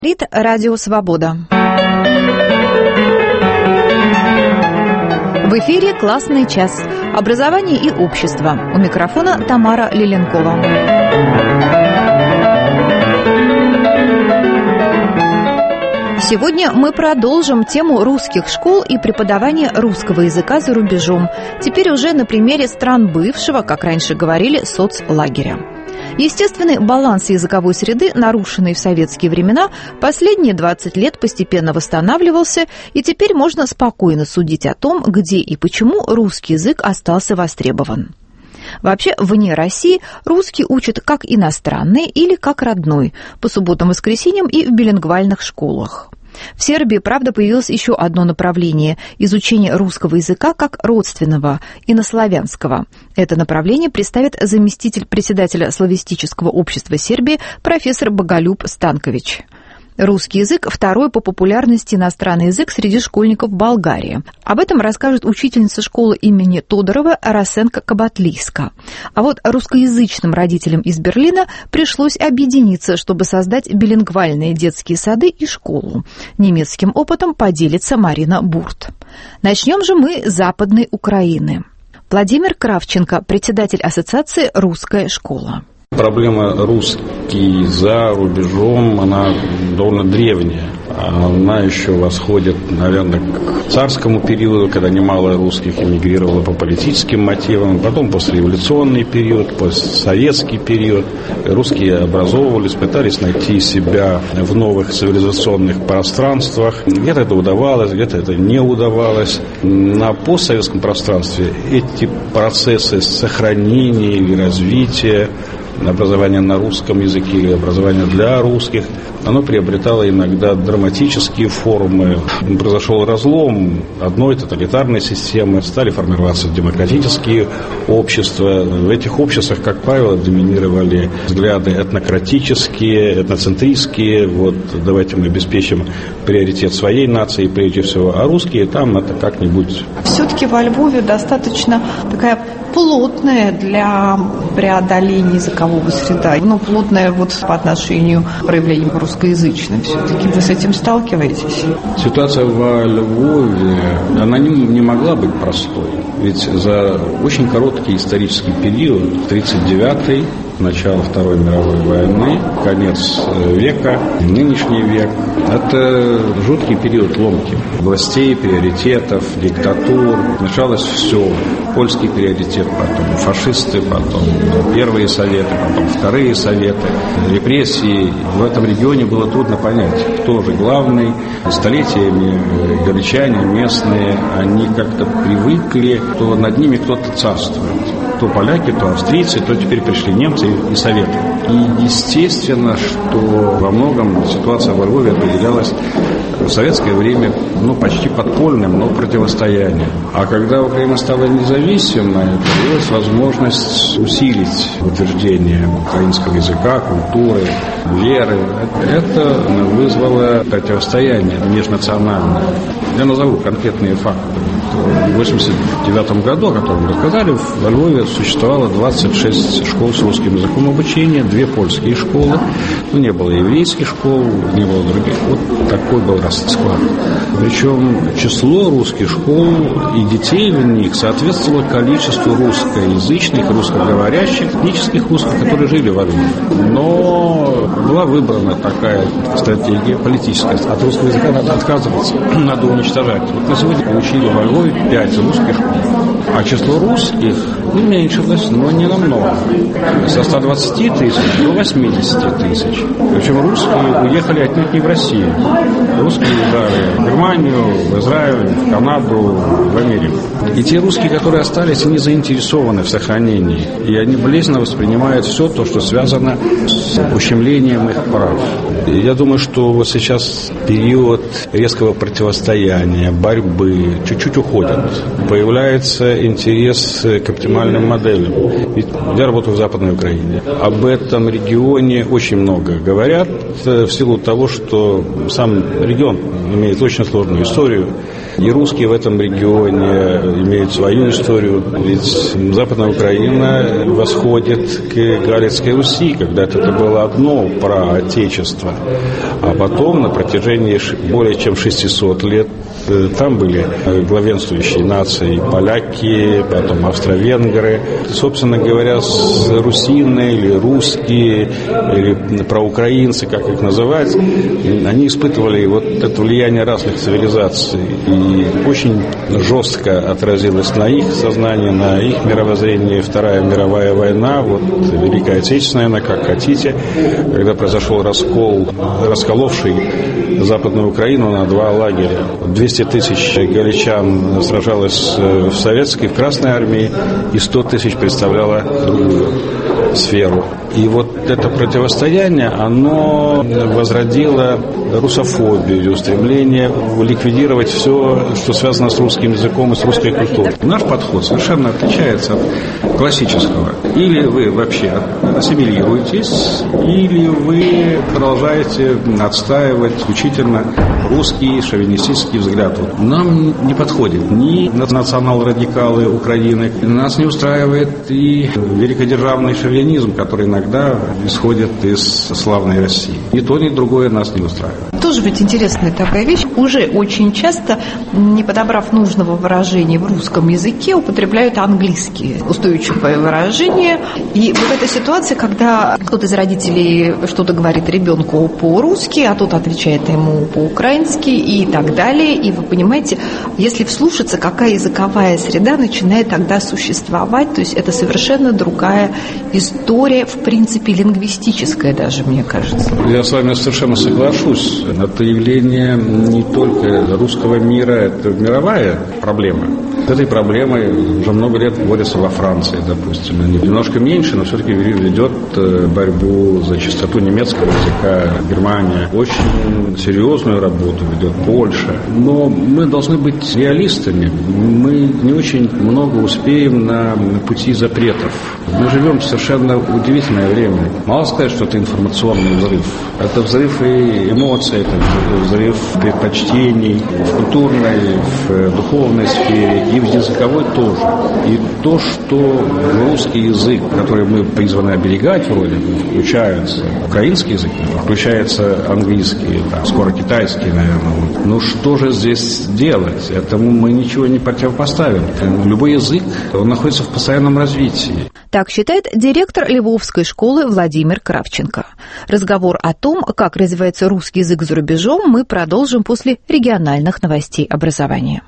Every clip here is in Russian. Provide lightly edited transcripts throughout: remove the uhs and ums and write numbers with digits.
Радио «Свобода». В эфире «Классный час». Образование и общество. У микрофона Тамара Лиленкова. Сегодня мы продолжим тему русских школ и преподавания русского языка за рубежом. Теперь уже на примере стран бывшего, как раньше говорили, соцлагеря. Естественный баланс языковой среды, нарушенный в советские времена, последние 20 лет постепенно восстанавливался, и теперь можно спокойно судить о том, где и почему русский язык остался востребован. Вообще, вне России русский учат как иностранный или как родной, по субботам-воскресеньям и в билингвальных школах. В Сербии, правда, появилось еще одно направление – изучение русского языка как родственного, инославянского. Это направление представит заместитель председателя славистического общества Сербии профессор Боголюб Станкович. Русский язык – второй по популярности иностранный язык среди школьников Болгарии. Об этом расскажет учительница школы имени Тодорова Расенка Кабатлийска. А вот русскоязычным родителям из Берлина пришлось объединиться, чтобы создать билингвальные детские сады и школу. Немецким опытом поделится Марина Бурт. Начнем же мы с Западной Украины. Владимир Кравченко, председатель ассоциации «Русская школа». Проблема русский за рубежом, она довольно древняя. Она еще восходит, наверное, к царскому периоду, когда немало русских эмигрировало по политическим мотивам, потом послереволюционный период, постсоветский период. Русские образовывались, пытались найти себя в новых цивилизационных пространствах. Где-то это удавалось, где-то это не удавалось. На постсоветском пространстве эти процессы сохранения или развития, образование на русском языке или образование для русских, оно приобретало иногда драматические формы. Произошел разлом одной тоталитарной системы, стали формироваться демократические общества. В этих обществах, как правило, доминировали взгляды этнократические, этноцентристские. Вот давайте мы обеспечим приоритет своей нации, прежде всего, а русские там это как-нибудь. Все-таки во Львове достаточно такая плотная для преодоления языкового среда. Плотная вот по отношению к проявлениям русскоязычным. Все-таки вы с этим сталкиваетесь? Ситуация во Львове, она не могла быть простой. Ведь за очень короткий исторический период, 1939-й, начало Второй мировой войны, конец века, нынешний век, это жуткий период ломки властей, приоритетов, диктатур. Началось все. Польский приоритет, потом фашисты, потом первые советы, потом вторые советы, репрессии. В этом регионе было трудно понять, кто же главный. Столетиями галичане местные, они как-то привыкли, что над ними кто-то царствует. То поляки, то австрийцы, то теперь пришли немцы и советы. И естественно, что во многом ситуация во Львове определялась в советское время почти подпольным, но противостоянием. А когда Украина стала независимой, появилась возможность усилить утверждение украинского языка, культуры, веры. Это вызвало противостояние межнациональное. Я назову конкретные факты. В 1989 году, о котором мы рассказали, во Львове существовало 26 школ с русским языком обучения, 2 польские школы, не было еврейских школ, не было других. Вот такой был расклад. Причем число русских школ и детей в них соответствовало количеству русскоязычных, русскоговорящих, этнических русских, которые жили во Львове. Но была выбрана такая стратегия политическая. От русского языка надо отказываться, надо уничтожать. Вот на сегодня получили во Львове 5 русских школ. А число русских уменьшилось, но не намного. Со 120 тысяч до 80 тысяч. Причем русские уехали отнюдь не в Россию. Русские уезжали в Германию, в Израиль, в Канаду, в Америку. И те русские, которые остались, они заинтересованы в сохранении. И они болезненно воспринимают все то, что связано с ущемлением их прав. И я думаю, что вот сейчас период резкого противостояния, борьбы чуть-чуть уходит. Появляется интерес к оптимальным моделям. Ведь я работаю в Западной Украине. Об этом регионе очень много говорят в силу того, что сам регион имеет очень сложную историю. И русские в этом регионе имеют свою историю. Ведь Западная Украина восходит к Галицкой Руси, когда-то это было одно праотечество. А потом на протяжении более чем 600 лет там были главенствующие нации поляки, потом австро-венгры. Собственно говоря, русины или русские, или проукраинцы, как их называть, они испытывали вот это влияние разных цивилизаций. И очень жестко отразилось на их сознании, на их мировоззрении Вторая мировая война, вот Великая Отечественная война, как хотите, когда произошел раскол, расколовший Западную Украину на два лагеря. 200 тысяч галичан сражалось в советской, в Красной армии, и 100 тысяч представляло другую сферу. И вот это противостояние, оно возродило русофобию, стремление ликвидировать все, что связано с русским языком и с русской культурой. Наш подход совершенно отличается от классического. Или вы вообще ассимилируетесь, или вы продолжаете отстаивать исключительно русский шовинистический взгляд. Вот нам не подходит ни национал-радикалы Украины, нас не устраивает и великодержавный шовинизм, который иногда исходит из славной России. Ни то, ни другое нас не устраивает. Тоже ведь интересная такая вещь. Уже очень часто, не подобрав нужного выражения в русском языке, употребляют английские устойчивые выражения. И вот эта ситуация, когда кто-то из родителей что-то говорит ребенку по-русски, а тот отвечает ему по-украински и так далее. И вы понимаете, если вслушаться, какая языковая среда начинает тогда существовать, то есть это совершенно другая история, в принципе, лингвистическая даже, мне кажется. Я с вами совершенно соглашусь. Это явление не только русского мира, это мировая проблема. С этой проблемой уже много лет борются во Франции, допустим. Немножко меньше, но все-таки ведет борьбу за чистоту немецкого языка Германия. Очень серьезную работу ведет Польша. Но мы должны быть реалистами. Мы не очень много успеем на пути запретов. Мы живем в совершенно удивительное время. Мало сказать, что это информационный взрыв. Это взрыв и эмоций, это взрыв предпочтений в культурной, в духовной сфере и в языковой тоже. И то, что русский язык, который мы призваны оберегать вроде бы, включается украинский язык, включается английский, скоро китайский, наверное. Ну что же здесь делать? Этому мы ничего не противопоставим. Любой язык, он находится в постоянном развитии. Так считает директор Львовской школы Владимир Кравченко. Разговор о том, как развивается русский язык за рубежом, мы продолжим после региональных новостей образования.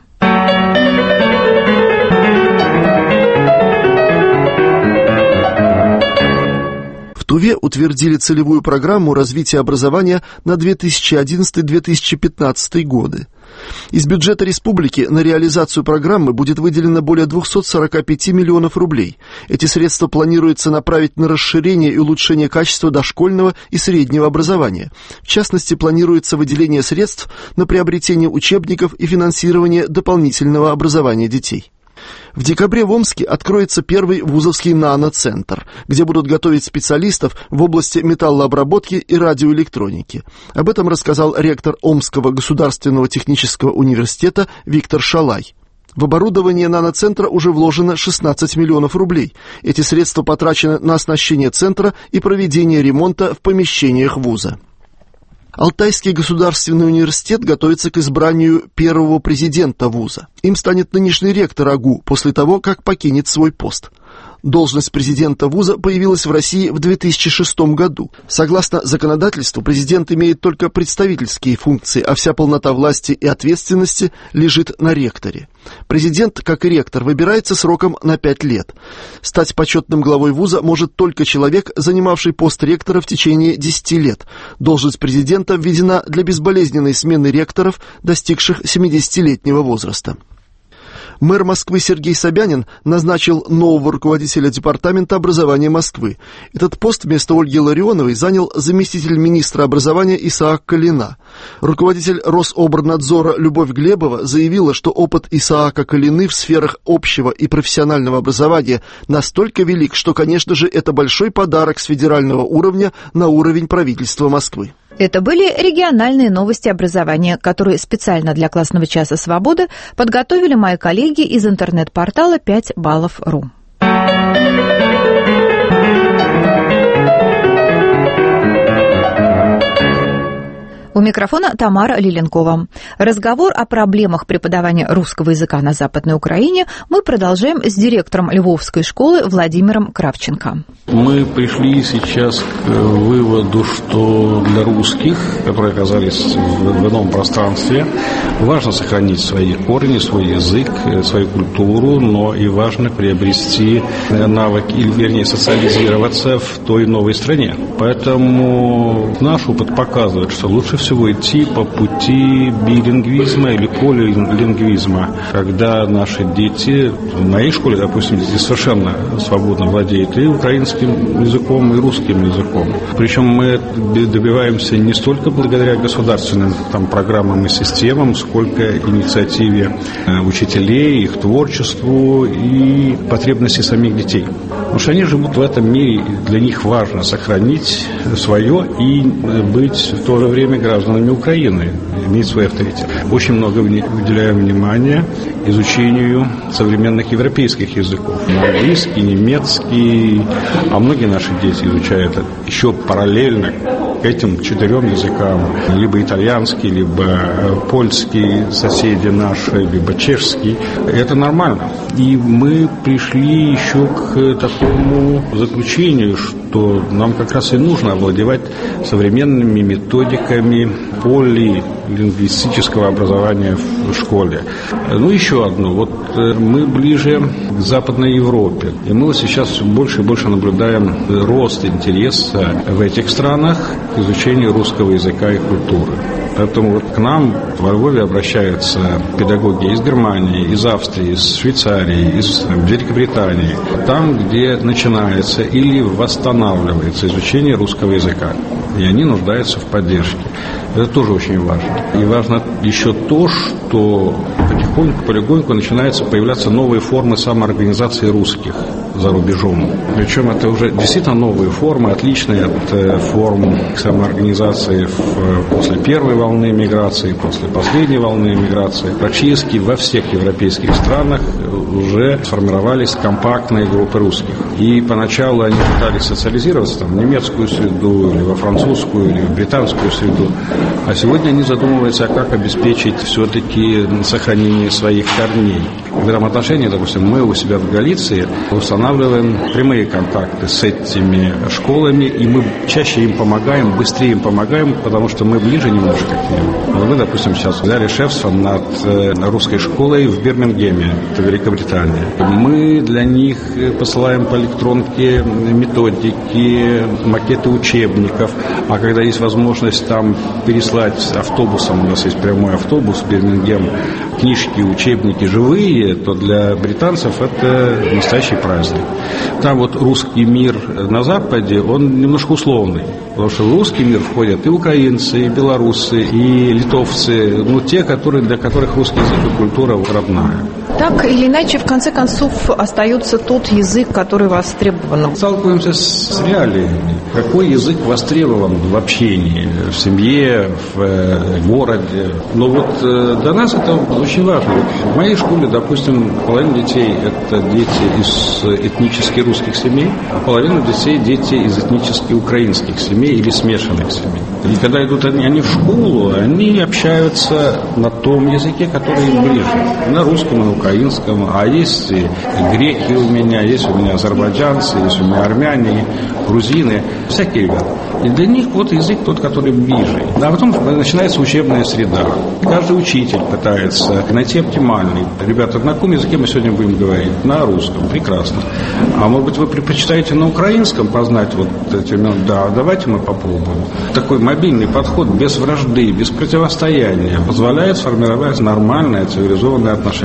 В Туве утвердили целевую программу развития образования на 2011-2015 годы. Из бюджета республики на реализацию программы будет выделено более 245 миллионов рублей. Эти средства планируется направить на расширение и улучшение качества дошкольного и среднего образования. В частности, планируется выделение средств на приобретение учебников и финансирование дополнительного образования детей. В декабре в Омске откроется первый вузовский наноцентр, где будут готовить специалистов в области металлообработки и радиоэлектроники. Об этом рассказал ректор Омского государственного технического университета Виктор Шалай. В оборудование наноцентра уже вложено 16 миллионов рублей. Эти средства потрачены на оснащение центра и проведение ремонта в помещениях вуза. Алтайский государственный университет готовится к избранию первого президента вуза. Им станет нынешний ректор АГУ после того, как покинет свой пост. Должность президента вуза появилась в России в 2006 году. Согласно законодательству, президент имеет только представительские функции, а вся полнота власти и ответственности лежит на ректоре. Президент, как и ректор, выбирается сроком на 5 лет. Стать почетным главой вуза может только человек, занимавший пост ректора в течение 10 лет. Должность президента введена для безболезненной смены ректоров, достигших 70-летнего возраста. Мэр Москвы Сергей Собянин назначил нового руководителя Департамента образования Москвы. Этот пост вместо Ольги Ларионовой занял заместитель министра образования Исаак Калина. Руководитель Рособорнадзора Любовь Глебова заявила, что опыт Исаака Калины в сферах общего и профессионального образования настолько велик, что, конечно же, это большой подарок с федерального уровня на уровень правительства Москвы. Это были региональные новости образования, которые специально для классного часа «Свободы» подготовили мои коллеги из интернет-портала 5баллов.ру. У микрофона Тамара Лиленкова. Разговор о проблемах преподавания русского языка на Западной Украине мы продолжаем с директором Львовской школы Владимиром Кравченко. Мы пришли сейчас к выводу, что для русских, которые оказались в ином пространстве, важно сохранить свои корни, свой язык, свою культуру, но и важно приобрести навык, или, вернее, социализироваться в той новой стране. Поэтому наш опыт показывает, что лучше всего идти по пути билингвизма или полилингвизма, когда наши дети, в моей школе, допустим, дети совершенно свободно владеют и украинским языком, и русским языком. Причем мы добиваемся не столько благодаря государственным программам и системам, сколько инициативе учителей, их творчеству и потребности самих детей. Потому что они живут в этом мире, и для них важно сохранить свое и быть в то же время гражданами Украины, иметь свой авторитет. Очень много уделяем внимания изучению современных европейских языков. Английский, немецкий, а многие наши дети изучают это еще параллельно к этим 4 языкам. Либо итальянский, либо польский, соседи наши, либо чешский. Это нормально. И мы пришли еще к такому заключению, что нам как раз и нужно овладевать современными методиками полилингвистического образования в школе. Ну, еще одно. Вот мы ближе к Западной Европе. И мы вот сейчас все больше и больше наблюдаем рост интереса в этих странах к изучению русского языка и культуры. Поэтому вот к нам во Львове обращаются педагоги из Германии, из Австрии, из Швейцарии, из Великобритании. Там, где начинается или восстанавливается изучение русского языка. И они нуждаются в поддержке. Это тоже очень важно. И важно еще то, что потихоньку, полегоньку начинаются появляться новые формы самоорганизации русских за рубежом. Причем это уже действительно новые формы, отличные от форм самоорганизации после первой волны миграции, после последней волны миграции. Практически во всех европейских странах уже сформировались компактные группы русских. И поначалу они пытались социализироваться в немецкую среду, или во французскую, или в британскую среду. А сегодня они задумываются, как обеспечить все-таки сохранение своих корней. В этом отношении, допустим, мы у себя в Галиции устанавливаем прямые контакты с этими школами, и мы чаще им помогаем, быстрее им помогаем, потому что мы ближе немножко к ним. Мы, допустим, сейчас взяли шефство над русской школой в Бирмингеме, это Великобритания. Мы для них посылаем по электронке методики, макеты учебников, а когда есть возможность там переслать автобусом, у нас есть прямой автобус, Бирмингем, книжки, учебники живые, то для британцев это настоящий праздник. Там вот русский мир на Западе, он немножко условный, потому что в русский мир входят и украинцы, и белорусы, и литовцы, ну, те, для которых русский язык и культура родная. Так или иначе, в конце концов, остается тот язык, который востребован. Сталкиваемся с реалиями. Какой язык востребован в общении, в семье, в городе. Но вот для нас это очень важно. В моей школе, допустим, половина детей – это дети из этнически русских семей, а половина детей – дети из этнически украинских семей или смешанных семей. И когда идут они в школу, они общаются на том языке, который им ближе. На русском и на украинском. А есть и греки у меня, есть у меня азербайджанцы, есть у меня армяне, грузины, всякие ребята. И для них вот язык тот, который ближе. А потом начинается учебная среда. Каждый учитель пытается найти оптимальный. Ребята, на каком языке мы сегодня будем говорить? На русском. Прекрасно. А может быть, вы предпочитаете на украинском познать вот эти... Да, давайте мы попробуем. Такой мобильный подход без вражды, без противостояния позволяет сформировать нормальное цивилизованное отношение.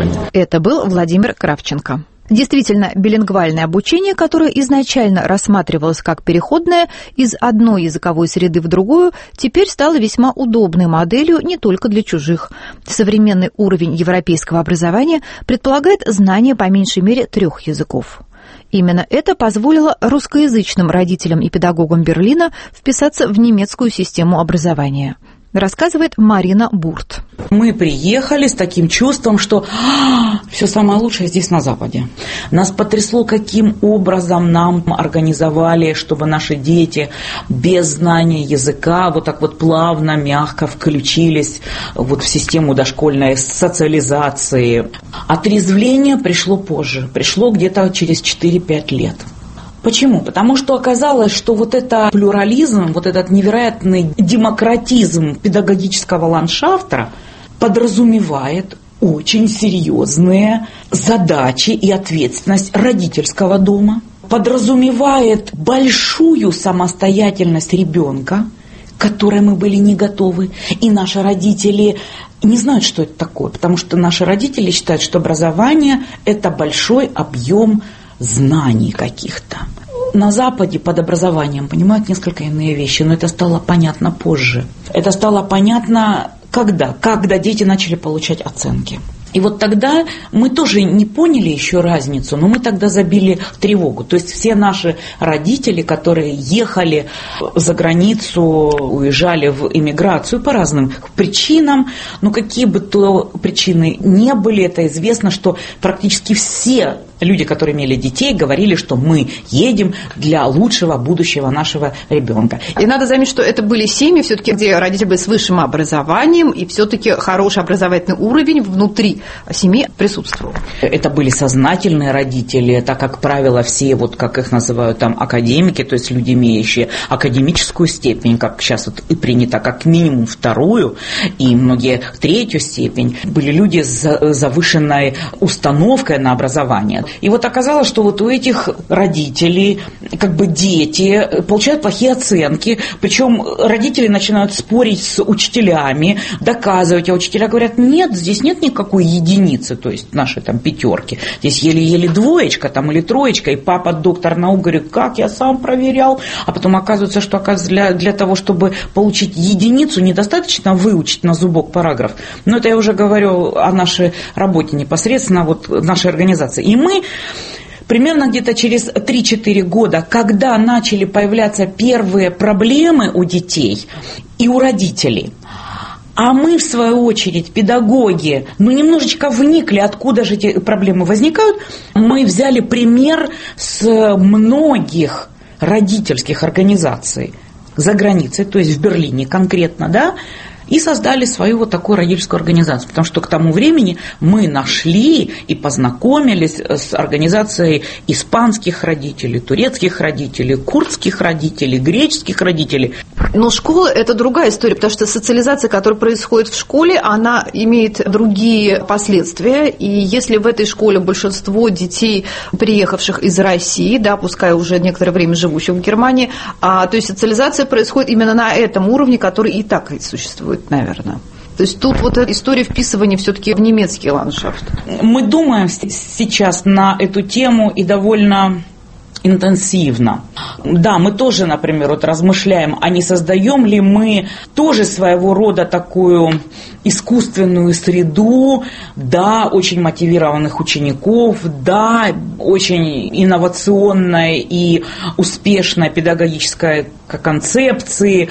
Это был Владимир Кравченко. Действительно, билингвальное обучение, которое изначально рассматривалось как переходное из одной языковой среды в другую, теперь стало весьма удобной моделью не только для чужих. Современный уровень европейского образования предполагает знание по меньшей мере 3 языков. Именно это позволило русскоязычным родителям и педагогам Берлина вписаться в немецкую систему образования. Рассказывает Марина Бурт. Мы приехали с таким чувством, что все самое лучшее здесь на Западе. Нас потрясло, каким образом нам организовали, чтобы наши дети без знания языка вот так вот плавно, мягко включились вот в систему дошкольной социализации. Отрезвление пришло позже, пришло где-то через 4-5 лет. Почему? Потому что оказалось, что вот этот плюрализм, вот этот невероятный демократизм педагогического ландшафта подразумевает очень серьезные задачи и ответственность родительского дома, подразумевает большую самостоятельность ребенка, к которой мы были не готовы, и наши родители не знают, что это такое, потому что наши родители считают, что образование – это большой объем знаний каких-то. На Западе под образованием понимают несколько иные вещи, но это стало понятно позже. Это стало понятно когда? Когда дети начали получать оценки. И вот тогда мы тоже не поняли еще разницу, но мы тогда забили тревогу. То есть все наши родители, которые ехали за границу, уезжали в эмиграцию по разным причинам, но какие бы то причины не были, это известно, что практически все люди, которые имели детей, говорили, что мы едем для лучшего будущего нашего ребенка. И надо заметить, что это были семьи, все-таки, где родители были с высшим образованием, и все-таки хороший образовательный уровень внутри семьи присутствовал. Это были сознательные родители, это, как правило, все, вот как их называют там, академики, то есть люди, имеющие академическую степень, как сейчас вот и принято, как минимум 2-ю, и многие 3-ю степень, были люди с завышенной установкой на образование. И вот оказалось, что вот у этих родителей как бы дети получают плохие оценки, причем родители начинают спорить с учителями, доказывать, а учителя говорят, нет, здесь нет никакой единицы, то есть наши там 5, здесь еле-еле 2 там, или 3, и папа доктор наук говорит, как я сам проверял, а потом оказывается, что для того, чтобы получить единицу, недостаточно выучить на зубок параграф. Но это я уже говорю о нашей работе непосредственно, вот нашей организации. И мы примерно где-то через 3-4 года, когда начали появляться первые проблемы у детей и у родителей, а мы, в свою очередь, педагоги, немножечко вникли, откуда же эти проблемы возникают, мы взяли пример с многих родительских организаций за границей, то есть в Берлине конкретно, да, и создали свою вот такую родительскую организацию, потому что к тому времени мы нашли и познакомились с организацией испанских родителей, турецких родителей, курдских родителей, греческих родителей. Но школа – это другая история, потому что социализация, которая происходит в школе, она имеет другие последствия, и если в этой школе большинство детей, приехавших из России, да, пускай уже некоторое время живущих в Германии, то есть социализация происходит именно на этом уровне, который и так и существует, наверное. То есть тут вот эта история вписывания все-таки в немецкий ландшафт. Мы думаем сейчас на эту тему и довольно интенсивно. Да, мы тоже, например, вот размышляем, а не создаем ли мы тоже своего рода такую искусственную среду, да, очень мотивированных учеников, да, очень инновационной и успешной педагогической концепции,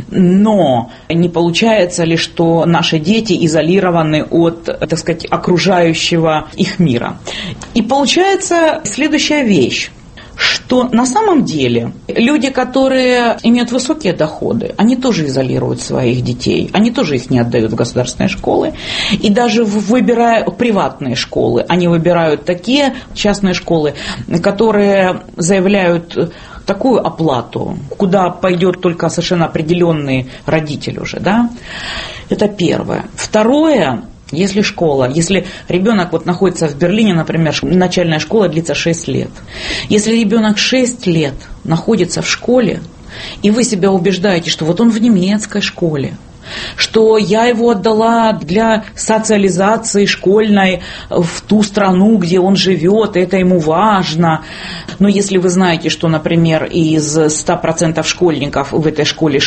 но не получается ли, что наши дети изолированы от, так сказать, окружающего их мира? И получается следующая вещь, что на самом деле люди, которые имеют высокие доходы, они тоже изолируют своих детей, они тоже их не отдают в государственные школы, и даже выбирая приватные школы, они выбирают такие частные школы, которые заявляют такую оплату, куда пойдет только совершенно определенный родитель уже, да? Это первое. Второе. Если ребенок вот находится в Берлине, например, начальная школа длится 6 лет. Если ребенок 6 лет находится в школе, и вы себя убеждаете, что вот он в немецкой школе, что я его отдала для социализации школьной в ту страну, где он живет, это ему важно. Но если вы знаете, что, например, из 100% школьников в этой школе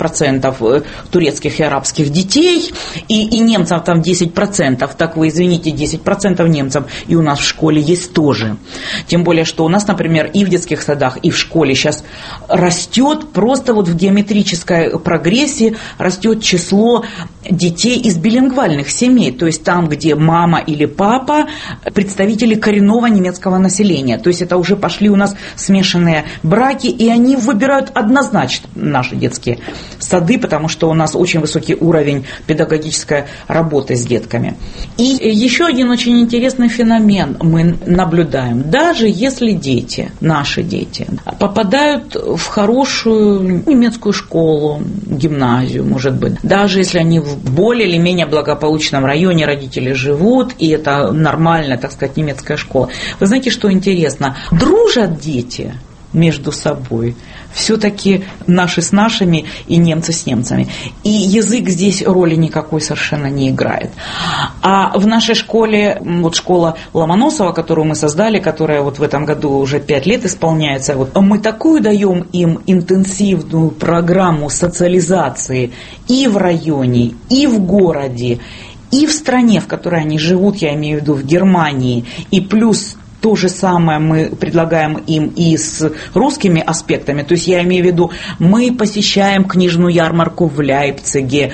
60% турецких и арабских детей, и немцев там 10%, так вы извините, 10% немцев и у нас в школе есть тоже. Тем более, что у нас, например, и в детских садах, и в школе сейчас растет просто вот в геометрической прогрессии растет число детей из билингвальных семей, то есть там, где мама или папа представители коренного немецкого населения, то есть это уже пошли у нас смешанные браки, и они выбирают однозначно наши детские сады, потому что у нас очень высокий уровень педагогической работы с детками. И еще один очень интересный феномен мы наблюдаем. Даже если дети, наши дети, попадают в хорошую немецкую школу, гимназию, может быть, даже если они в более или менее благополучном районе родители живут, и это нормальная, так сказать, немецкая школа. Вы знаете, что интересно? Дружат дети между собой, все-таки наши с нашими и немцы с немцами. И язык здесь роли никакой совершенно не играет. А в нашей школе, вот школа Ломоносова, которую мы создали, которая вот в этом году уже 5 лет исполняется, вот, мы такую даем им интенсивную программу социализации и в районе, и в городе, и в стране, в которой они живут, я имею в виду в Германии, и плюс то же самое мы предлагаем им и с русскими аспектами. То есть я имею в виду, мы посещаем книжную ярмарку в Лейпциге.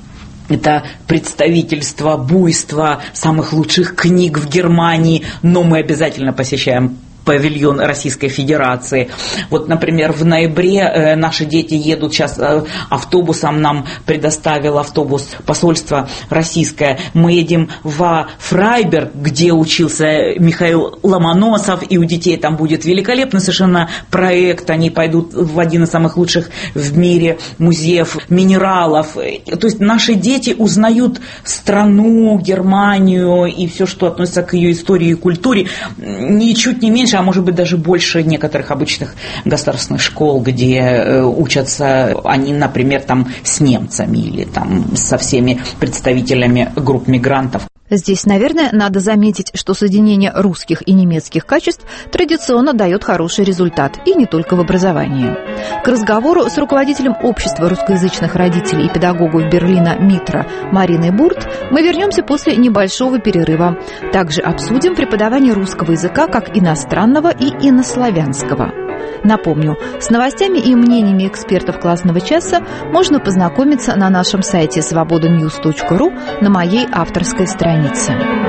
Это представительство, буйство самых лучших книг в Германии, но мы обязательно посещаем павильон Российской Федерации. Вот, например, в ноябре наши дети едут сейчас автобусом, нам предоставил автобус посольство российское. Мы едем во Фрайберг, где учился Михаил Ломоносов, и у детей там будет великолепный совершенно проект. Они пойдут в один из самых лучших в мире музеев минералов. То есть наши дети узнают страну, Германию и все, что относится к ее истории и культуре, ничуть не меньше, а может быть даже больше некоторых обычных государственных школ, где учатся они, например, там с немцами или там со всеми представителями групп мигрантов. Здесь, наверное, надо заметить, что соединение русских и немецких качеств традиционно дает хороший результат, и не только в образовании. К разговору с руководителем общества русскоязычных родителей и педагогов Берлина МИТРа Мариной Бурт мы вернемся после небольшого перерыва. Также обсудим преподавание русского языка как иностранного и инославянского. Напомню, с новостями и мнениями экспертов классного часа можно познакомиться на нашем сайте svobodanews.ru на моей авторской странице.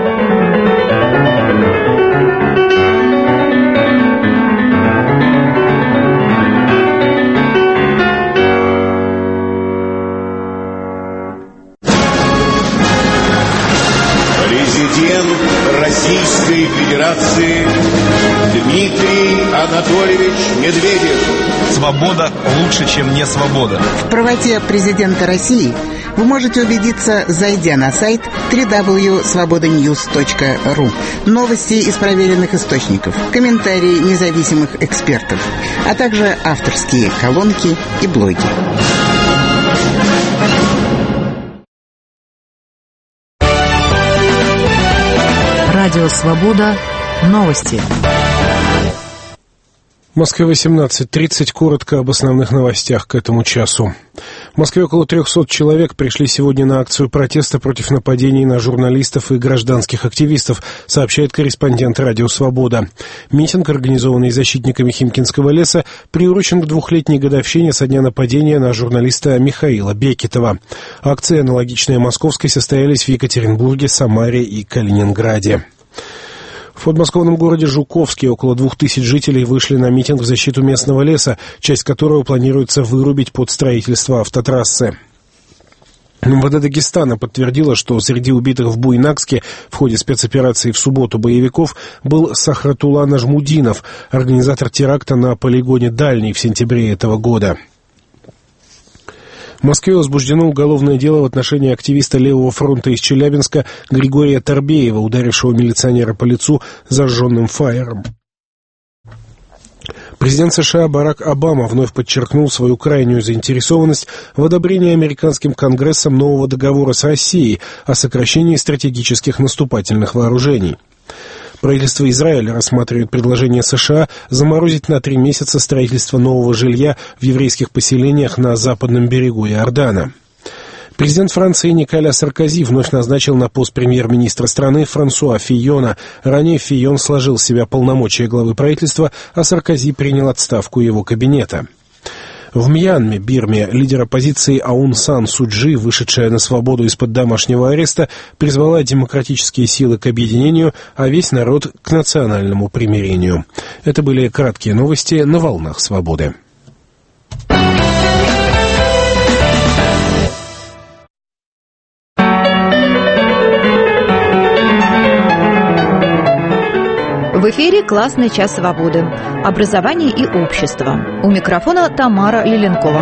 Президент Российской Федерации Дмитрий Анатольевич Медведев. Свобода лучше, чем не свобода. В правоте президента России вы можете убедиться, зайдя на сайт www.svobodanews.ru. Новости из проверенных источников, комментарии независимых экспертов, а также авторские колонки и блоги. Радио «Свобода». Новости. В Москве 18:30. Коротко об основных новостях к этому часу. В Москве около 300 человек пришли сегодня на акцию протеста против нападений на журналистов и гражданских активистов, сообщает корреспондент «Радио Свобода». Митинг, организованный защитниками Химкинского леса, приурочен к 2-летней годовщине со дня нападения на журналиста Михаила Бекетова. Акции, аналогичные московской, состоялись в Екатеринбурге, Самаре и Калининграде. В подмосковном городе Жуковске около 2000 жителей вышли на митинг в защиту местного леса, часть которого планируется вырубить под строительство автотрассы. МВД Дагестана подтвердила, что среди убитых в Буйнакске в ходе спецоперации в субботу боевиков был Сахратулла Нажмудинов, организатор теракта на полигоне Дальний в сентябре этого года. В Москве возбуждено уголовное дело в отношении активиста Левого фронта из Челябинска Григория Торбеева, ударившего милиционера по лицу зажженным фаером. Президент США Барак Обама вновь подчеркнул свою крайнюю заинтересованность в одобрении американским Конгрессом нового договора с Россией о сокращении стратегических наступательных вооружений. Правительство Израиля рассматривает предложение США заморозить на 3 месяца строительство нового жилья в еврейских поселениях на западном берегу Иордана. Президент Франции Николя Саркози вновь назначил на пост премьер-министра страны Франсуа Фийона. Ранее Фийон сложил в себя полномочия главы правительства, а Саркози принял отставку его кабинета. В Мьянме, Бирме, лидер оппозиции Аун Сан Су Чжи, вышедшая на свободу из-под домашнего ареста, призвала демократические силы к объединению, а весь народ к национальному примирению. Это были краткие новости на волнах свободы. В эфире «Классный час свободы». Образование и общество. У микрофона Тамара Лиленкова.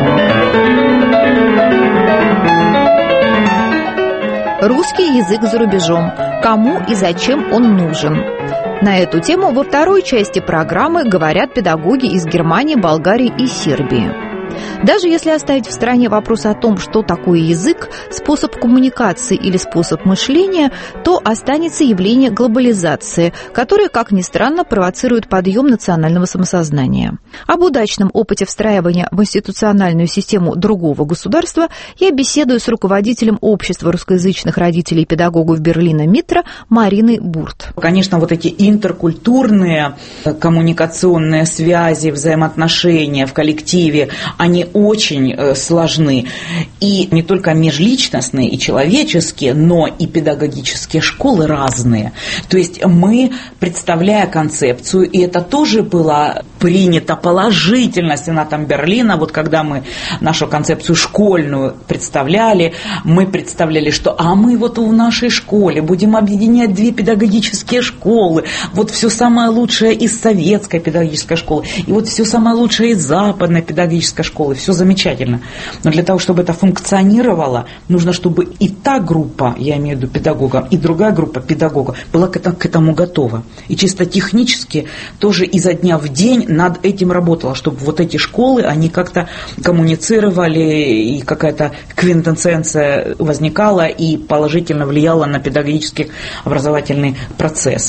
Русский язык за рубежом. Кому и зачем он нужен? На эту тему во второй части программы говорят педагоги из Германии, Болгарии и Сербии. Даже если оставить в стороне вопрос о том, что такое язык, способ коммуникации или способ мышления, то останется явление глобализации, которое, как ни странно, провоцирует подъем национального самосознания. Об удачном опыте встраивания в институциональную систему другого государства я беседую с руководителем общества русскоязычных родителей и педагогов Берлина МИТРа Мариной Бурт. Конечно, вот эти интеркультурные коммуникационные связи, взаимоотношения в коллективе, они очень сложны. И не только межличностные и человеческие, но и педагогические школы разные. То есть мы, представляя концепцию, и это тоже было принято положительно Сенатом Берлина, вот когда мы нашу концепцию школьную представляли, мы представляли, что мы вот в нашей школе будем объединять 2 педагогические школы, вот все самое лучшее из советской педагогической школы, и вот все самое лучшее из западной педагогической школы, все замечательно. Но для того, чтобы это функционировало, нужно, чтобы и та группа, я имею в виду педагогов, и другая группа педагогов была к этому готова. И чисто технически тоже изо дня в день над этим работала, чтобы вот эти школы, они как-то коммуницировали, и какая-то квинтэссенция возникала и положительно влияла на педагогический образовательный процесс.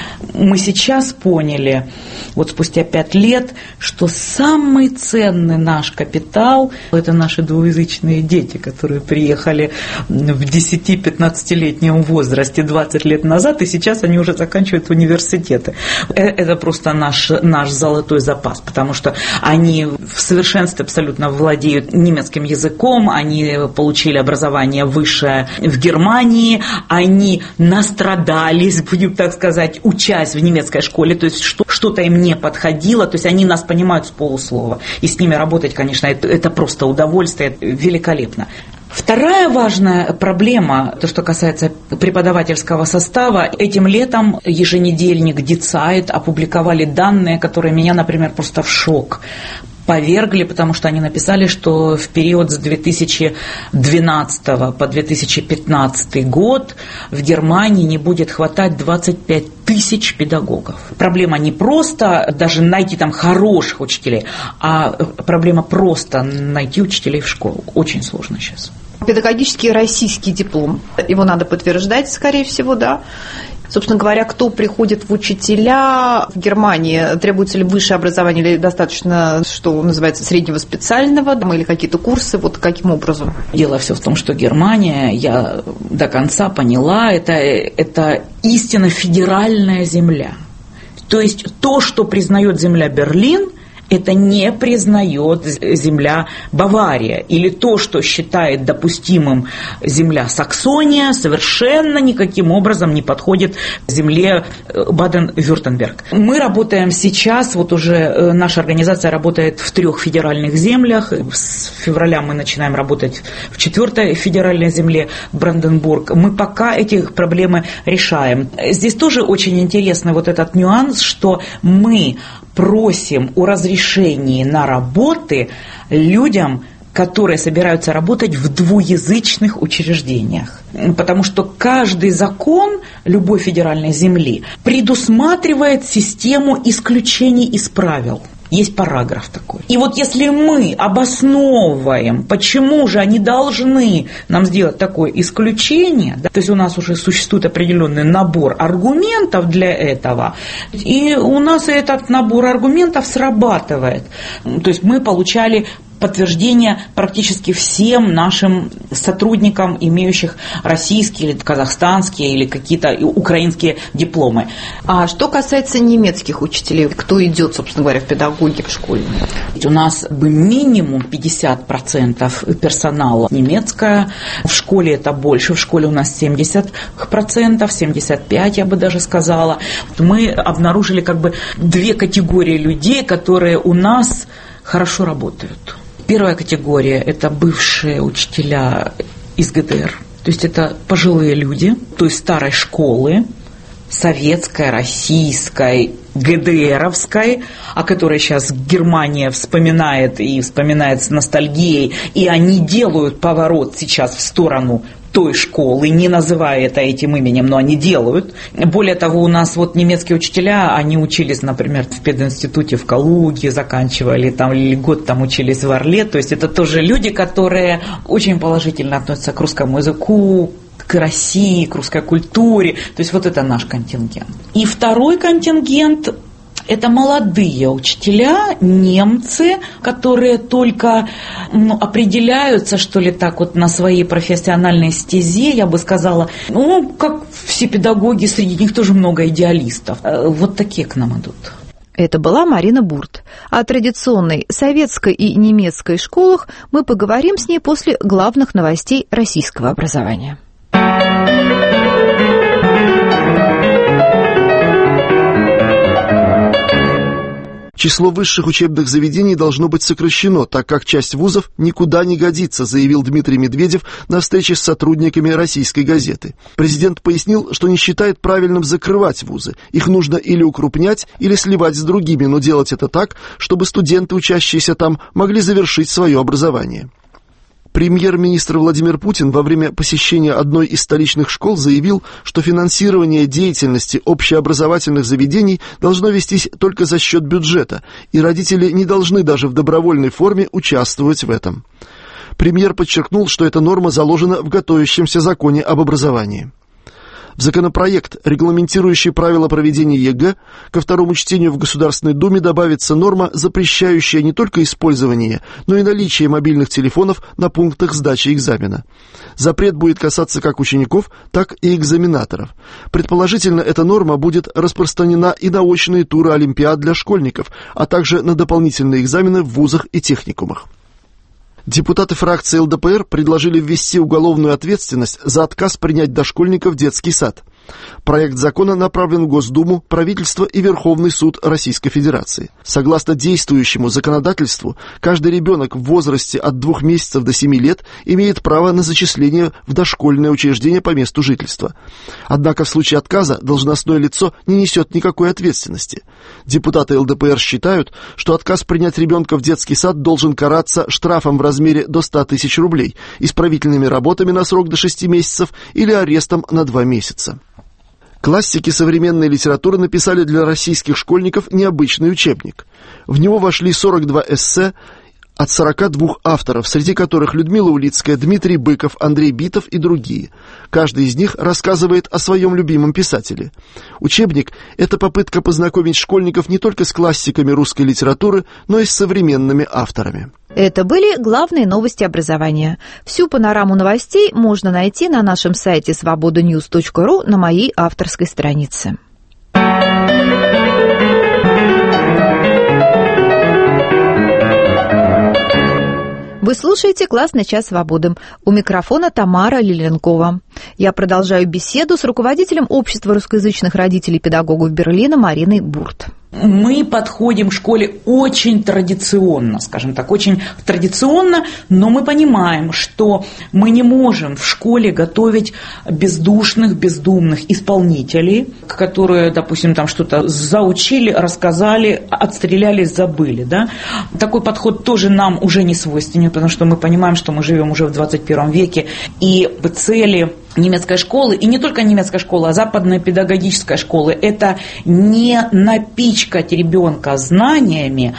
Мы сейчас поняли, вот спустя 5 лет, что самый ценный наш капитал – это наши двуязычные дети, которые приехали в 10-15-летнем возрасте 20 лет назад, и сейчас они уже заканчивают университеты. Это просто наш золотой запас, потому что они в совершенстве абсолютно владеют немецким языком, они получили образование высшее в Германии, они настрадались, будем так сказать, учась в немецкой школе, то есть что-то им не подходило, то есть они нас понимают с полуслова. И с ними работать, конечно, это просто удовольствие, великолепно. Вторая важная проблема, то, что касается преподавательского состава, этим летом еженедельник Die Zeit опубликовали данные, которые меня, например, просто в шок повергли, потому что они написали, что в период с 2012 по 2015 год в Германии не будет хватать 25 тысяч педагогов. Проблема не просто даже найти там хороших учителей, а проблема просто найти учителей в школу. Очень сложно сейчас. Педагогический российский диплом, его надо подтверждать, скорее всего, да. Собственно говоря, кто приходит в учителя в Германии, требуется ли высшее образование или достаточно, что называется, среднего специального, или какие-то курсы, вот каким образом? Дело все в том, что Германия, я до конца поняла, это истинно федеральная земля. То есть то, что признает земля Берлин, это не признает земля Бавария. Или то, что считает допустимым земля Саксония, совершенно никаким образом не подходит земле Баден-Вюртемберг. Мы работаем сейчас, вот уже наша организация работает в 3 федеральных землях. С февраля мы начинаем работать в 4-й федеральной земле, Бранденбург. Мы пока эти проблемы решаем. Здесь тоже очень интересный вот этот нюанс, что мы просим о разрешении на работы людям, которые собираются работать в двуязычных учреждениях. Потому что каждый закон любой федеральной земли предусматривает систему исключений из правил. Есть параграф такой. И вот если мы обосновываем, почему же они должны нам сделать такое исключение, да, то есть у нас уже существует определенный набор аргументов для этого, и у нас этот набор аргументов срабатывает. То есть мы получали подтверждение практически всем нашим сотрудникам, имеющих российские или казахстанские или какие-то украинские дипломы. А что касается немецких учителей, кто идет, собственно говоря, в педагоги в школе? У нас бы минимум 50% персонала немецкая, в школе это больше, в школе у нас 70%, 75% я бы даже сказала. Мы обнаружили как бы две категории людей, которые у нас хорошо работают. Первая категория – это бывшие учителя из ГДР, то есть это пожилые люди, то есть старой школы, советской, российской, ГДРовской, о которой сейчас Германия вспоминает и вспоминает с ностальгией, и они делают поворот сейчас в сторону той школы, не называя это этим именем, но они делают. Более того, у нас вот немецкие учителя, они учились, например, в пединституте в Калуге, заканчивали там, или год там учились в Орле, то есть это тоже люди, которые очень положительно относятся к русскому языку, к России, к русской культуре, то есть вот это наш контингент. И второй контингент – это молодые учителя, немцы, которые только определяются, что ли, так вот на своей профессиональной стезе, я бы сказала, как все педагоги, среди них тоже много идеалистов. Вот такие к нам идут. Это была Марина Бурт. О традиционной советской и немецкой школах мы поговорим с ней после главных новостей российского образования. Число высших учебных заведений должно быть сокращено, так как часть вузов никуда не годится, заявил Дмитрий Медведев на встрече с сотрудниками «Российской газеты». Президент пояснил, что не считает правильным закрывать вузы. Их нужно или укрупнять, или сливать с другими, но делать это так, чтобы студенты, учащиеся там, могли завершить свое образование. Премьер-министр Владимир Путин во время посещения одной из столичных школ заявил, что финансирование деятельности общеобразовательных заведений должно вестись только за счет бюджета, и родители не должны даже в добровольной форме участвовать в этом. Премьер подчеркнул, что эта норма заложена в готовящемся законе об образовании. В законопроект, регламентирующий правила проведения ЕГЭ, ко второму чтению в Государственной Думе добавится норма, запрещающая не только использование, но и наличие мобильных телефонов на пунктах сдачи экзамена. Запрет будет касаться как учеников, так и экзаменаторов. Предположительно, эта норма будет распространена и на очные туры олимпиад для школьников, а также на дополнительные экзамены в вузах и техникумах. Депутаты фракции ЛДПР предложили ввести уголовную ответственность за отказ принять дошкольника в детский сад. Проект закона направлен в Госдуму, правительство и Верховный суд Российской Федерации. Согласно действующему законодательству, каждый ребенок в возрасте от 2 месяцев до 7 лет имеет право на зачисление в дошкольное учреждение по месту жительства. Однако в случае отказа должностное лицо не несет никакой ответственности. Депутаты ЛДПР считают, что отказ принять ребенка в детский сад должен караться штрафом в размере до 100 тысяч рублей, исправительными работами на срок до 6 месяцев или арестом на 2 месяца. Классики современной литературы написали для российских школьников необычный учебник. В него вошли 42 эссе от 42 авторов, среди которых Людмила Улицкая, Дмитрий Быков, Андрей Битов и другие. Каждый из них рассказывает о своем любимом писателе. Учебник – это попытка познакомить школьников не только с классиками русской литературы, но и с современными авторами. Это были главные новости образования. Всю панораму новостей можно найти на нашем сайте svobodanews.ru на моей авторской странице. Вы слушаете «Классный час свободы». У микрофона Тамара Лиленкова. Я продолжаю беседу с руководителем Общества русскоязычных родителей-педагогов Берлина Мариной Бурт. Мы подходим к школе очень традиционно, скажем так, очень традиционно, но мы понимаем, что мы не можем в школе готовить бездушных, бездумных исполнителей, которые, допустим, там что-то заучили, рассказали, отстрелялись, забыли. Да? Такой подход тоже нам уже не свойственен, потому что мы понимаем, что мы живем уже в 21 веке, и цели немецкой школы, и не только немецкая школа, а западная педагогическая школа, это не напичкать ребенка знаниями,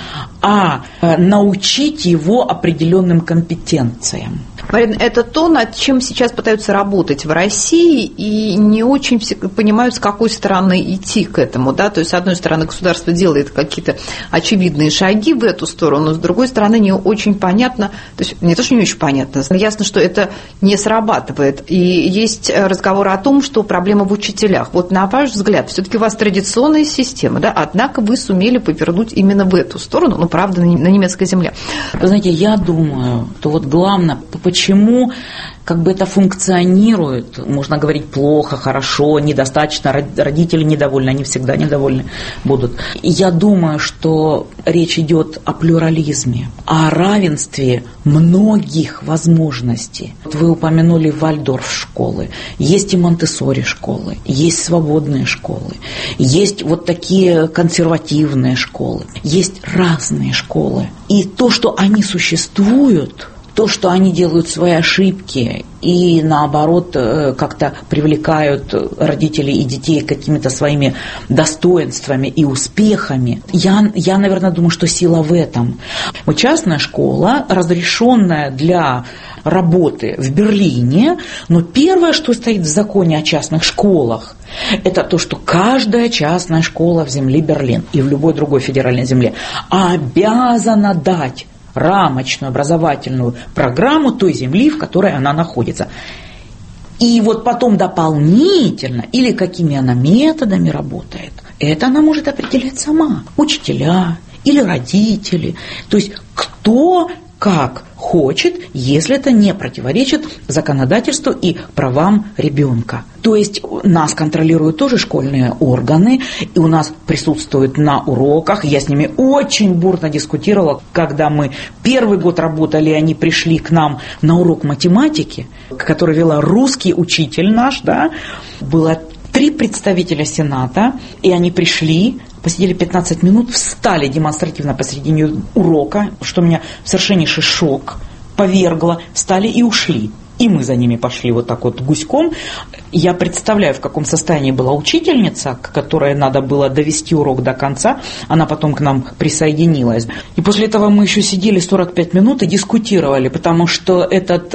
а научить его определенным компетенциям. Марина, это то, над чем сейчас пытаются работать в России, и не очень понимают, с какой стороны идти к этому. Да? То есть, с одной стороны, государство делает какие-то очевидные шаги в эту сторону, с другой стороны, не очень понятно, то есть не то, что не очень понятно, но ясно, что это не срабатывает. И есть разговор о том, что проблема в учителях. Вот на ваш взгляд, все-таки у вас традиционная система, да? Однако вы сумели повернуть именно в эту сторону, ну, правда, на немецкой земле. Вы знаете, я думаю, что вот главное, почему как бы это функционирует, можно говорить плохо, хорошо, недостаточно, родители недовольны, они всегда недовольны будут. И я думаю, что речь идет о плюрализме, о равенстве многих возможностей. Вы упомянули Вальдорф школы, есть и Монтессори школы, есть свободные школы, есть вот такие консервативные школы, есть разные школы. И то, что они существуют, то, что они делают свои ошибки и, наоборот, как-то привлекают родителей и детей какими-то своими достоинствами и успехами, я, наверное, думаю, что сила в этом. Вот частная школа, разрешенная для работы в Берлине, но первое, что стоит в законе о частных школах, это то, что каждая частная школа в земле Берлин и в любой другой федеральной земле обязана дать рамочную образовательную программу той земли, в которой она находится. И вот потом дополнительно, или какими она методами работает, это она может определять сама. Учителя или родители. То есть кто как хочет, если это не противоречит законодательству и правам ребенка. То есть нас контролируют тоже школьные органы, и у нас присутствуют на уроках. Я с ними очень бурно дискутировала, когда мы первый год работали, они пришли к нам на урок математики, который вела русский учитель наш, да, было 3 представителя Сената, и они пришли, посидели 15 минут, встали демонстративно посредине урока, что меня в совершеннейший шок повергло, встали и ушли. И мы за ними пошли вот так вот гуськом. Я представляю, в каком состоянии была учительница, которой надо было довести урок до конца. Она потом к нам присоединилась. И после этого мы еще сидели 45 минут и дискутировали, потому что этот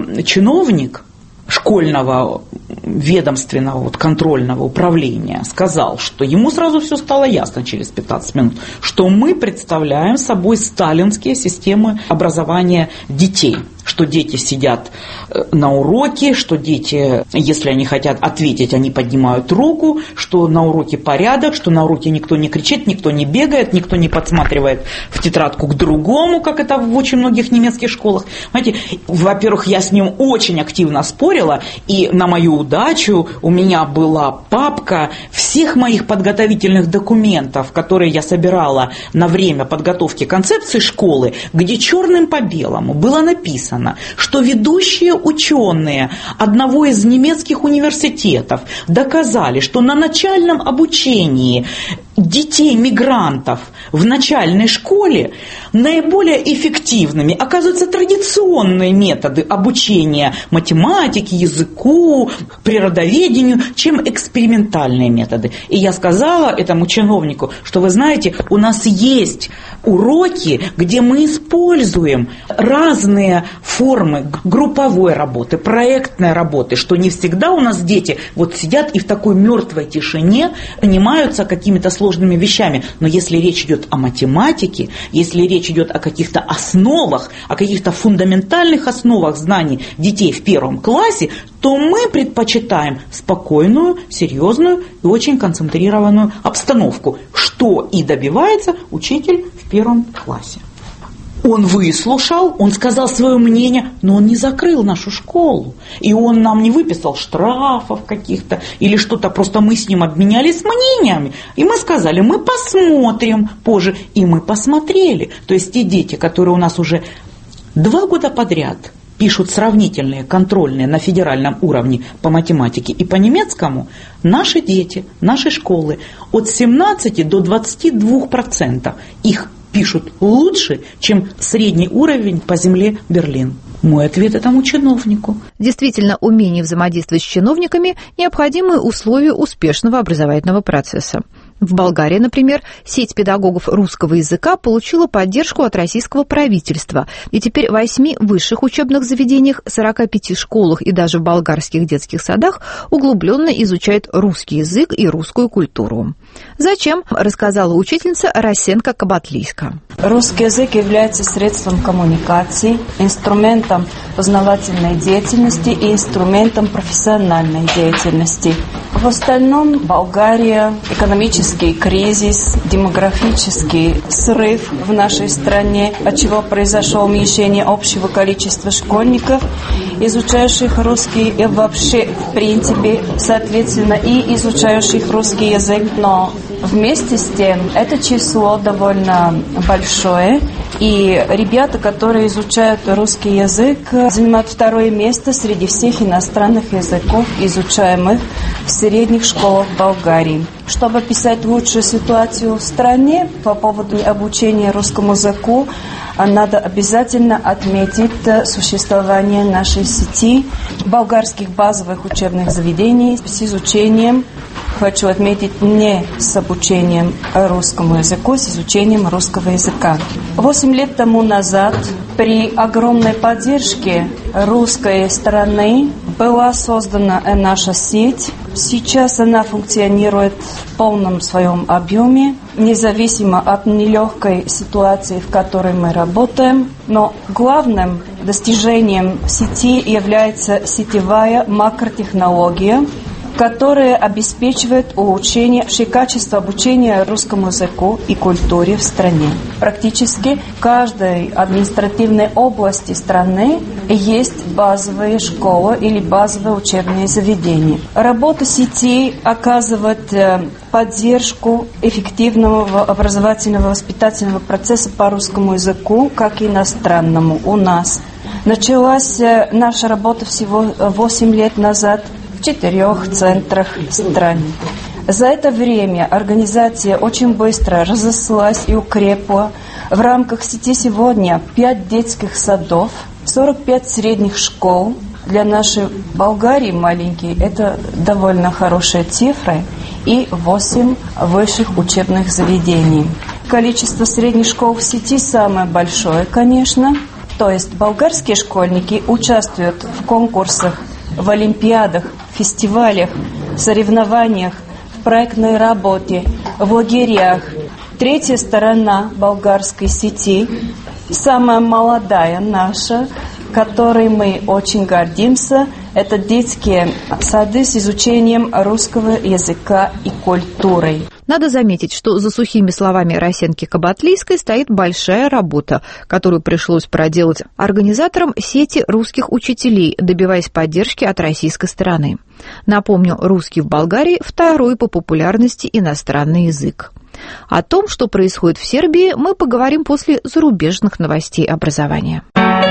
чиновник школьного ведомственного вот, контрольного управления сказал, что ему сразу все стало ясно через 15 минут, что мы представляем собой сталинские системы образования детей. Что дети сидят на уроке, что дети, если они хотят ответить, они поднимают руку, что на уроке порядок, что на уроке никто не кричит, никто не бегает, никто не подсматривает в тетрадку к другому, как это в очень многих немецких школах. Знаете, во-первых, я с ним очень активно спорила, и на мою удачу у меня была папка всех моих подготовительных документов, которые я собирала на время подготовки концепции школы, где черным по белому было написано, что ведущие ученые одного из немецких университетов доказали, что на начальном обучении детей-мигрантов в начальной школе наиболее эффективными оказываются традиционные методы обучения математике, языку, природоведению, чем экспериментальные методы. И я сказала этому чиновнику, что вы знаете, у нас есть уроки, где мы используем разные формы групповой работы, проектной работы, что не всегда у нас дети вот сидят и в такой мертвой тишине занимаются какими-то сложными вещами. Но если речь идет о математике, если речь идет о каких-то основах, о каких-то фундаментальных основах знаний детей в 1 классе, то мы предпочитаем спокойную, серьезную и очень концентрированную обстановку, что и добивается учитель в 1 классе. Он выслушал, он сказал свое мнение, но он не закрыл нашу школу. И он нам не выписал штрафов каких-то или что-то, просто мы с ним обменялись мнениями. И мы сказали, мы посмотрим позже. И мы посмотрели. То есть те дети, которые у нас уже 2 года подряд пишут сравнительные, контрольные на федеральном уровне по математике и по немецкому, наши дети, наши школы от 17 до 22% их пишут лучше, чем средний уровень по земле Берлин. Мой ответ этому чиновнику. Действительно, умение взаимодействовать с чиновниками – необходимые условия успешного образовательного процесса. В Болгарии, например, сеть педагогов русского языка получила поддержку от российского правительства. И теперь в 8 высших учебных заведениях, 45 школах и даже в болгарских детских садах углубленно изучают русский язык и русскую культуру. Зачем, рассказала учительница Расенка Кабатлийска. Русский язык является средством коммуникации, инструментом познавательной деятельности и инструментом профессиональной деятельности. В остальном Болгария, экономический кризис, демографический срыв в нашей стране, от чего произошло уменьшение общего количества школьников, изучающих русский и вообще, в принципе, соответственно, и изучающих русский язык. Но вместе с тем это число довольно большое, и ребята, которые изучают русский язык, занимают 2-е место среди всех иностранных языков, изучаемых в средних школах Болгарии. Чтобы описать лучшую ситуацию в стране по поводу обучения русскому языку, надо обязательно отметить существование нашей сети болгарских базовых учебных заведений с изучением, хочу отметить, не с обучением русскому языку, с изучением русского языка. 8 лет тому назад при огромной поддержке русской стороны была создана наша сеть. Сейчас она функционирует в полном своем объеме, независимо от нелегкой ситуации, в которой мы работаем. Но главным достижением сети является сетевая макротехнология, которая обеспечивает улучшение качества обучения русскому языку и культуре в стране. Практически в каждой административной области страны есть базовые школы или базовые учебные заведения. Работа сети оказывает поддержку эффективного образовательного воспитательного процесса по русскому языку, как и иностранному у нас. Началась наша работа всего 8 лет назад в 4 центрах страны. За это время организация очень быстро разослась и укрепла. В рамках сети сегодня 5 детских садов, 45 средних школ. Для нашей Болгарии маленькие это довольно хорошая цифра. И 8 высших учебных заведений. Количество средних школ в сети самое большое, конечно. То есть болгарские школьники участвуют в конкурсах, в олимпиадах, фестивалях, соревнованиях, в проектной работе, в лагерях. Третья сторона болгарской сети, самая молодая наша, которой мы очень гордимся, это детские сады с изучением русского языка и культуры. Надо заметить, что за сухими словами Расенки Кабатлийской стоит большая работа, которую пришлось проделать организаторам сети русских учителей, добиваясь поддержки от российской стороны. Напомню, русский в Болгарии – 2-й по популярности иностранный язык. О том, что происходит в Сербии, мы поговорим после зарубежных новостей образования.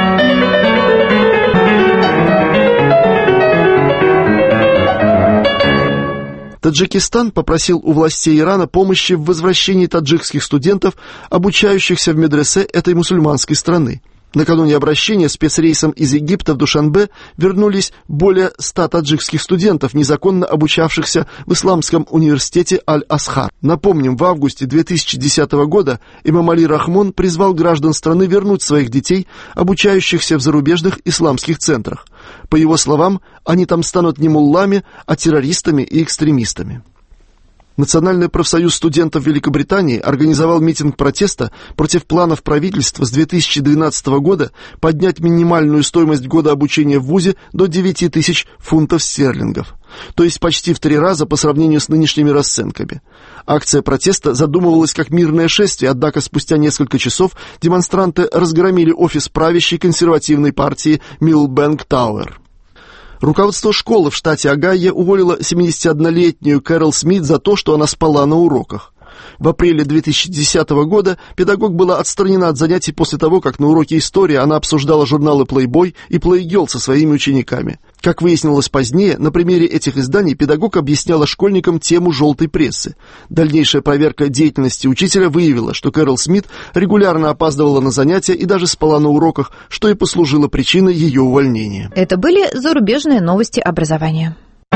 Таджикистан попросил у властей Ирана помощи в возвращении таджикских студентов, обучающихся в медресе этой мусульманской страны. Накануне обращения спецрейсом из Египта в Душанбе вернулись более 100 таджикских студентов, незаконно обучавшихся в Исламском университете Аль-Асхар. Напомним, в августе 2010 года имам Али Рахмон призвал граждан страны вернуть своих детей, обучающихся в зарубежных исламских центрах. По его словам, они там станут не муллами, а террористами и экстремистами. Национальный профсоюз студентов Великобритании организовал митинг протеста против планов правительства с 2012 года поднять минимальную стоимость года обучения в ВУЗе до 9 тысяч фунтов стерлингов, то есть почти в 3 раза по сравнению с нынешними расценками. Акция протеста задумывалась как мирное шествие, однако спустя несколько часов демонстранты разгромили офис правящей консервативной партии Милбэнк Тауэр. Руководство школы в штате Огайо уволило 71-летнюю Кэрол Смит за то, что она спала на уроках. В апреле 2010 года педагог была отстранена от занятий после того, как на уроке истории она обсуждала журналы Playboy и Playgirl со своими учениками. Как выяснилось позднее, на примере этих изданий педагог объясняла школьникам тему желтой прессы. Дальнейшая проверка деятельности учителя выявила, что Кэрол Смит регулярно опаздывала на занятия и даже спала на уроках, что и послужило причиной ее увольнения. Это были зарубежные новости образования.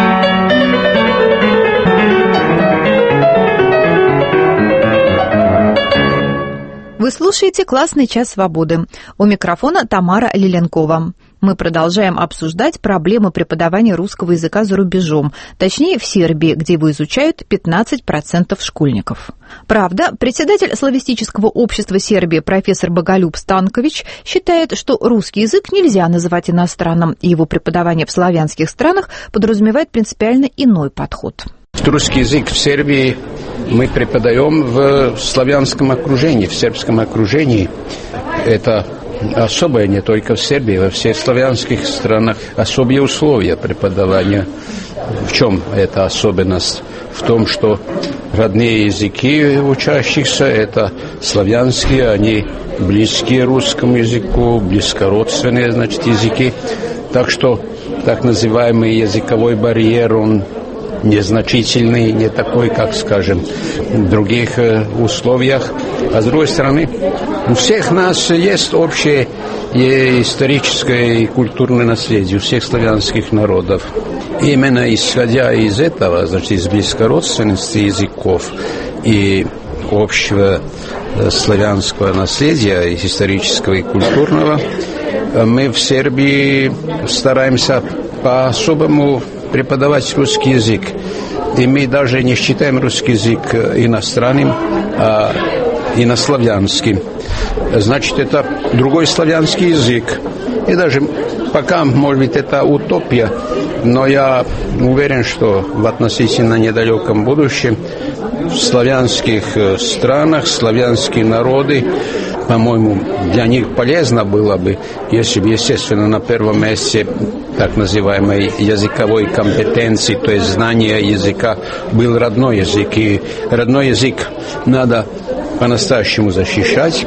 Вы слушаете «Классный час свободы». У микрофона Тамара Лиленкова. Мы продолжаем обсуждать проблемы преподавания русского языка за рубежом, точнее в Сербии, где его изучают 15% школьников. Правда, председатель славистического общества Сербии профессор Боголюб Станкович считает, что русский язык нельзя называть иностранным, и его преподавание в славянских странах подразумевает принципиально иной подход. Русский язык в Сербии мы преподаем в славянском окружении, в сербском окружении. Это особое не только в Сербии, во всех славянских странах особые условия преподавания. В чем эта особенность? В том, что родные языки учащихся – это славянские, они близкие русскому языку, близкородственные, значит, языки. Так что так называемый языковой барьер, он незначительный, не такой, как, скажем, в других условиях. А с другой стороны, у всех нас есть общее историческое и культурное наследие, у всех славянских народов. Именно исходя из этого, значит, из близкородственности языков и общего славянского наследия, исторического и культурного, мы в Сербии стараемся по-особому преподавать русский язык. И мы даже не считаем русский язык иностранным, а инославянским. Значит, это другой славянский язык. И даже пока, может быть, это утопия, но я уверен, что в относительно недалеком будущем в славянских странах, славянские народы, по-моему, для них полезно было бы, если бы, естественно, на первом месте так называемой языковой компетенции, то есть знания языка, был родной язык. И родной язык надо по-настоящему защищать,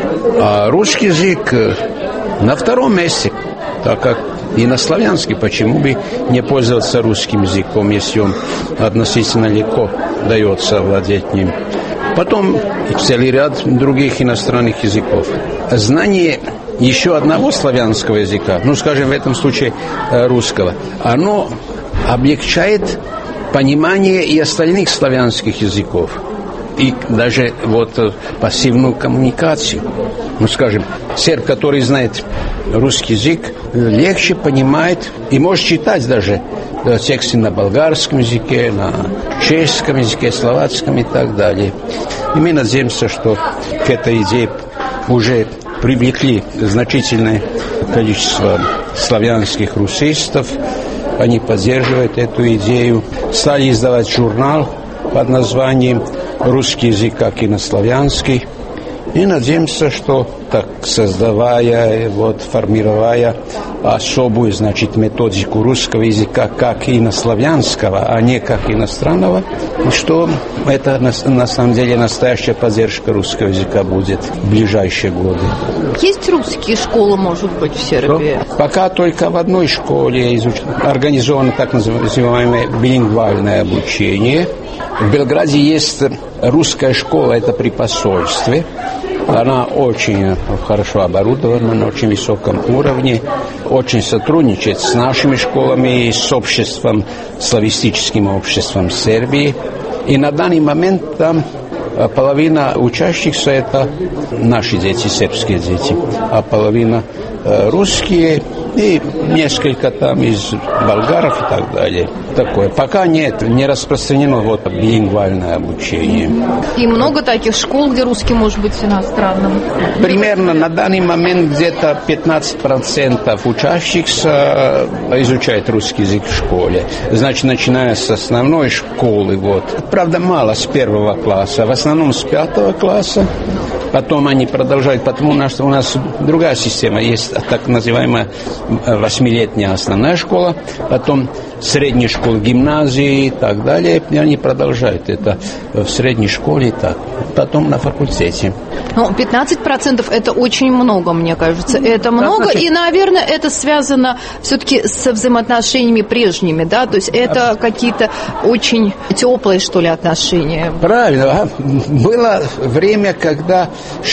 а русский язык на втором месте, так как инославянский, почему бы не пользоваться русским языком, если он относительно легко дается владеть ним. Потом целый ряд других иностранных языков. Знание еще одного славянского языка, ну, скажем, в этом случае русского, оно облегчает понимание и остальных славянских языков. И даже вот пассивную коммуникацию. Ну, скажем, серб, который знает русский язык, легче понимает и может читать даже тексты на болгарском языке, на чешском языке, словацком и так далее. И мы надеемся, что к этой идее уже привлекли значительное количество славянских русистов. Они поддерживают эту идею. Стали издавать журнал под названием «Русский язык как инославянский». И надеемся, что так создавая, формируя особую, значит, методику русского языка как инославянского, а не как иностранного, что это на самом деле настоящая поддержка русского языка будет в ближайшие годы. Есть русские школы, может быть, в Сербии? Пока только в одной школе организовано так называемое билингвальное обучение. В Белграде есть русская школа, это при посольстве. Она очень хорошо оборудована, на очень высоком уровне, очень сотрудничает с нашими школами и с обществом, славистическим обществом Сербии. И на данный момент там половина учащихся – это наши дети, сербские дети, а половина русские. и несколько там из болгаров и так далее. Такое. Пока нет, не распространено вот билингвальное обучение. И много таких школ, где русский может быть иностранным? Примерно на данный момент где-то 15% учащихся изучают русский язык в школе. Значит, начиная с основной школы. Вот. Правда, мало с 1 класса, в основном с 5 класса. Потом они продолжают, потому что у нас другая система. Есть так называемая 8-летняя основная школа, потом средняя школа, гимназии и так далее. И они продолжают это в средней школе, так, потом на факультете. Ну, 15% это очень много, мне кажется. Это много, и, наверное, это связано все-таки со взаимоотношениями прежними, да? То есть это какие-то очень теплые, что ли, отношения. Правильно. Было время, когда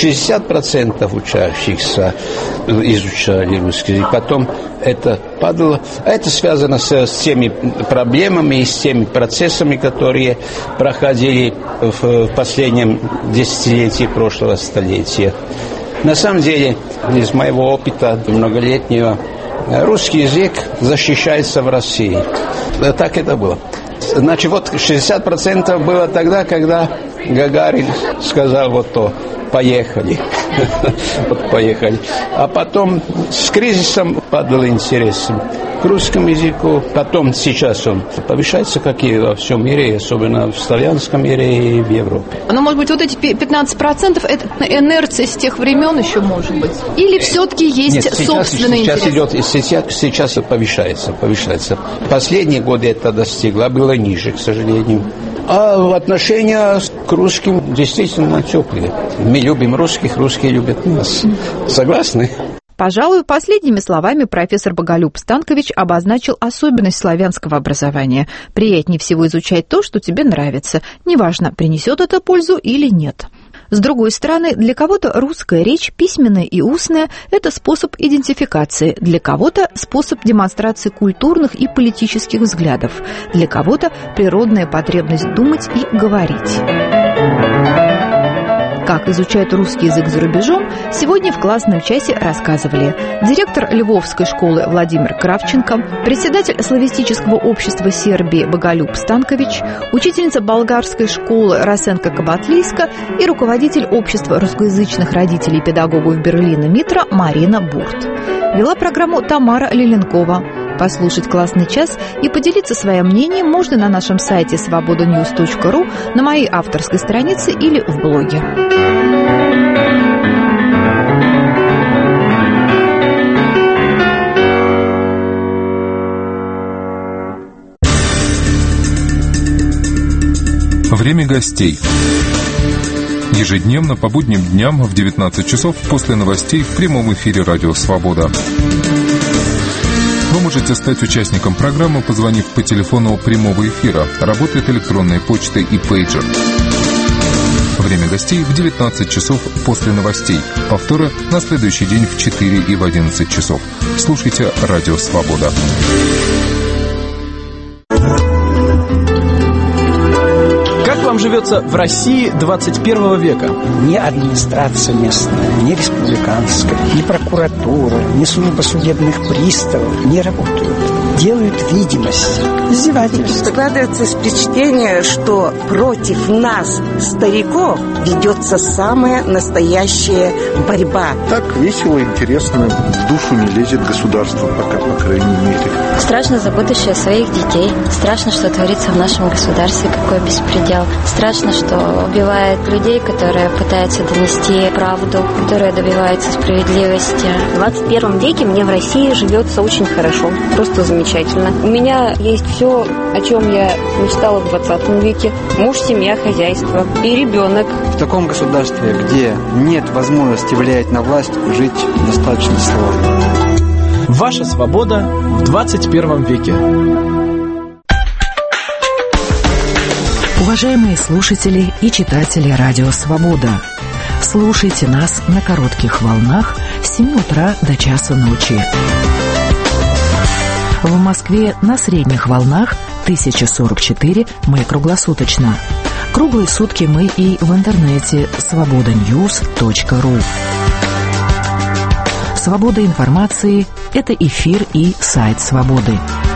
60% учащихся изучали русский язык, потом это падало. Это связано с теми проблемами и с теми процессами, которые проходили в последнем десятилетии прошлого столетия. На самом деле, из моего опыта многолетнего, русский язык защищается в России. Так это было. Значит, вот 60% было тогда, когда Гагарин сказал вот то. Поехали. Вот поехали. А потом с кризисом падал интерес к русскому языку. Потом сейчас он повышается, как и во всем мире, особенно в славянском мире и в Европе. Но, может быть, вот эти 15% это инерция с тех времен еще может быть? Или все-таки есть собственный интерес? Сейчас повышается. Последние годы это достигло, было ниже, к сожалению. А отношения к русским действительно теплые. Мы любим русских, русские любят нас. Согласны? Пожалуй, последними словами профессор Боголюб Станкович обозначил особенность славянского образования. Приятнее всего изучать то, что тебе нравится. Неважно, принесет это пользу или нет. С другой стороны, для кого-то русская речь, письменная и устная – это способ идентификации, для кого-то – способ демонстрации культурных и политических взглядов, для кого-то – природная потребность думать и говорить. Как изучают русский язык за рубежом, сегодня в классном часе рассказывали директор Львовской школы Владимир Кравченко, председатель славистического общества Сербии Боголюб Станкович, учительница болгарской школы Расенка Кабатлийска и руководитель общества русскоязычных родителей и педагогов Берлина Митра Марина Бурт. Вела программу Тамара Лиленкова. Послушать классный час и поделиться своим мнением можно на нашем сайте svobodanews.ru, на моей авторской странице или в блоге. Время гостей. Ежедневно по будним дням в 19 часов после новостей в прямом эфире «Радио Свобода». Вы можете стать участником программы, позвонив по телефону прямого эфира. Работает электронная почта и пейджер. Время гостей в 19 часов после новостей. Повторы на следующий день в 4 и в 11 часов. Слушайте «Радио Свобода». Как вам живется в России 21 века? Ни администрация местная, ни республиканская, ни прокуратура, ни служба судебных приставов не работают. Делают видимость. Издевательство. Складывается впечатление, что против нас, стариков, ведется самая настоящая борьба. Так весело, интересно, в душу не лезет государство пока, по крайней мере. Страшно за будущее своих детей. Страшно, что творится в нашем государстве, какой беспредел. Страшно, что убивают людей, которые пытаются донести правду, которые добиваются справедливости. В 21 веке мне в России живется очень хорошо, просто замечательно. У меня есть все, о чем я мечтала в 20 веке. Муж, семья, хозяйство и ребенок. В таком государстве, где нет возможности влиять на власть, жить достаточно сложно. Ваша свобода в 21 веке. Уважаемые слушатели и читатели «Радио Свобода», слушайте нас на коротких волнах с 7 утра до часу ночи. В Москве на средних волнах 1044 мы круглосуточно. Круглые сутки мы и в интернете svobodanews.ru. Свобода информации Это эфир и сайт «Свободы».